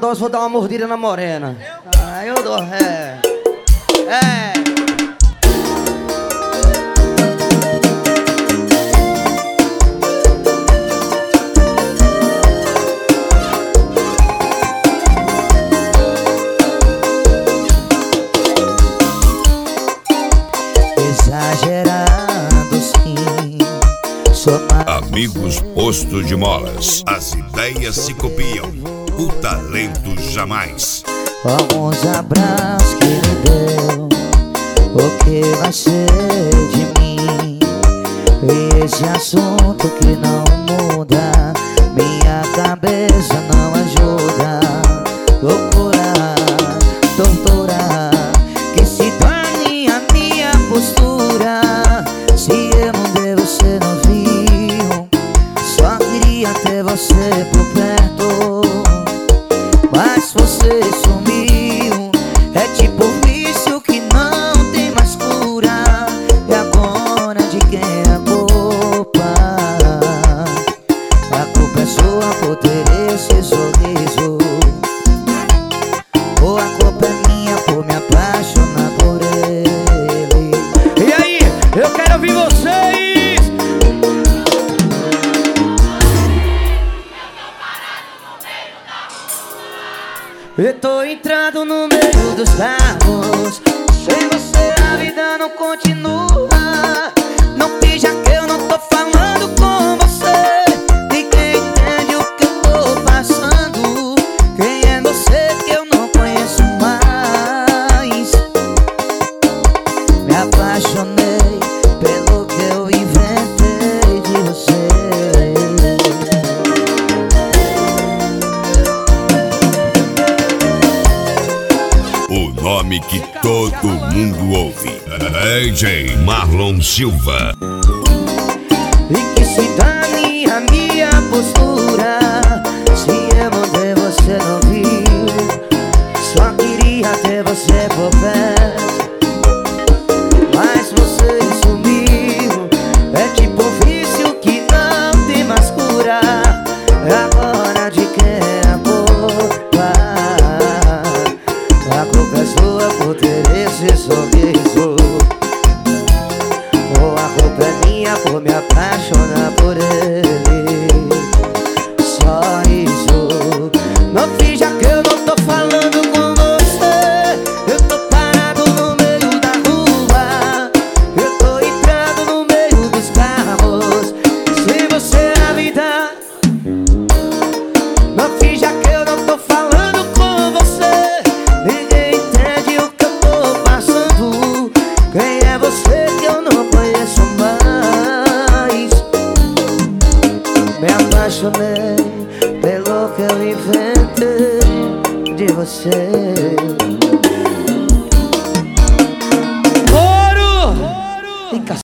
dose, vou dar uma mordida na morena. Ah, eu dou, Exagerado sim. Amigos Posto de Molas. As ideias se copiam, o talento jamais. Alguns abraços que ele deu, o que vai ser de mim? E esse assunto que não muda, minha cabeça não ajuda. Loucura, tortura, que se torne a minha postura. Se eu não der, você não viu. Só queria ter você por perto, mas você sumiu. É tipo um vício que não tem mais cura. E agora de quem é a culpa? A culpa é sua por ter esse sorriso, ou a culpa é minha por me apaixonar por ele? E aí, eu quero ouvir vocês! Eu tô entrando no meio dos carros, sem você a vida não continua. Não finja que eu não tô falando com você. Ninguém entende o que eu tô passando. Quem é você que eu não conheço mais? Me apaixonei pelo que eu inventei de você. O nome que todo mundo ouve. DJ Marlon Silva. E que se dane a minha postura. Se eu não der, você não viu. Só queria ter você por perto, mas você sumiu. É tipo um vício que não tem mais cura. Agora de quem é a culpa? A culpa é sua por ter esse sorriso, ou a culpa é minha por me apaixonar por ele? Só isso. Não finja que eu não tô falando com você. Eu tô parado no meio da rua, eu tô entrando no meio dos carros, sem você a vida. Não finja que eu não tô falando com você. Ninguém entende o que eu tô passando. Quem é você que eu não conheço mais? Me apaixonei pelo que eu inventei de você.